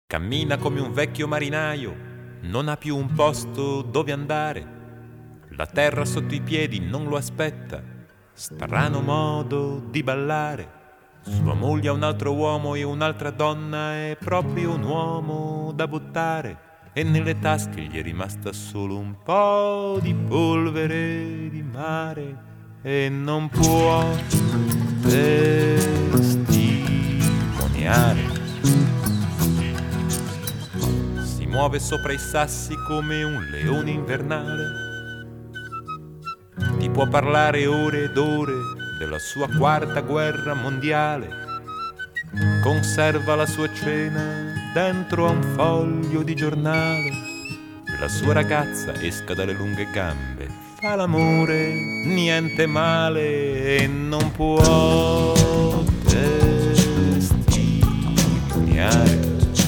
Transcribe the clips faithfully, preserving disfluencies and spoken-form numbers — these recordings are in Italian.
Cammina come un vecchio marinaio, non ha più un posto dove andare. La terra sotto i piedi non lo aspetta, strano modo di ballare. Sua moglie ha un altro uomo e un'altra donna, è proprio un uomo da buttare. E nelle tasche gli è rimasta solo un po' di polvere di mare e non può testimoniare. Si muove sopra i sassi come un leone invernale. Ti può parlare ore ed ore della sua quarta guerra mondiale. Conserva la sua cena dentro a un foglio di giornale. La sua ragazza esca dalle lunghe gambe, fa l'amore, niente male, e non può testimoniare.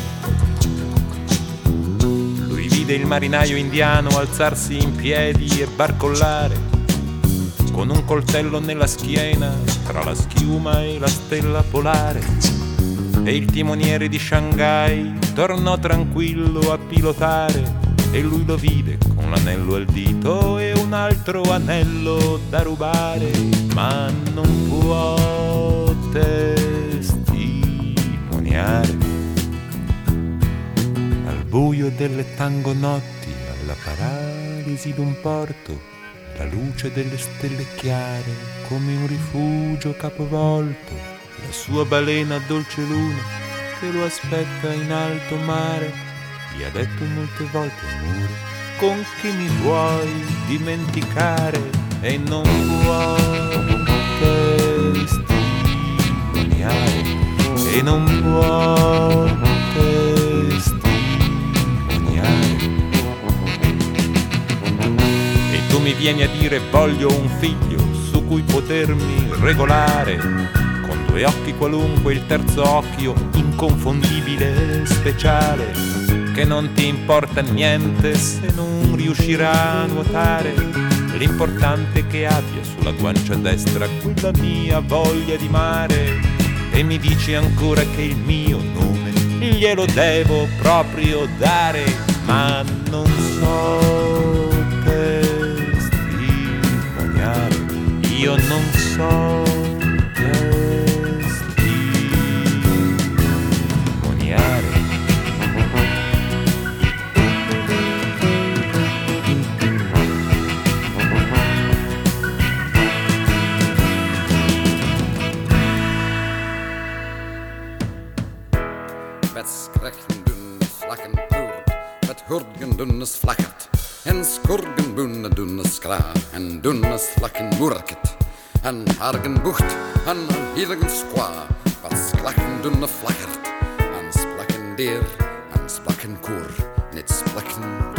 Lui vide il marinaio indiano alzarsi in piedi e barcollare, con un coltello nella schiena, tra la schiuma e la stella polare. E il timoniere di Shanghai tornò tranquillo a pilotare, e lui lo vide con l'anello al dito e un altro anello da rubare, ma non può testimoniare. Al buio delle tango notti, alla paralisi d'un porto, la luce delle stelle chiare come un rifugio capovolto. La sua balena dolce luna che lo aspetta in alto mare, gli ha detto molte volte amore, con chi mi vuoi dimenticare, e non può testimoniare, e non può testimoniare. E tu mi vieni a dire voglio un figlio su cui potermi regolare, due occhi qualunque, il terzo occhio inconfondibile e speciale, che non ti importa niente se non riuscirà a nuotare. L'importante è che abbia sulla guancia destra quella mia voglia di mare. E mi dici ancora che il mio nome glielo devo proprio dare, ma non so testimoniare. Io non so Hurgen dunnes flakkert, en skurgen bunne dunne skra, en dunnes flakken murket, en hargen bucht, en hilgen skwa, wat sklakken dunne flakkert, en splakken deer, en splakken koer, net splakken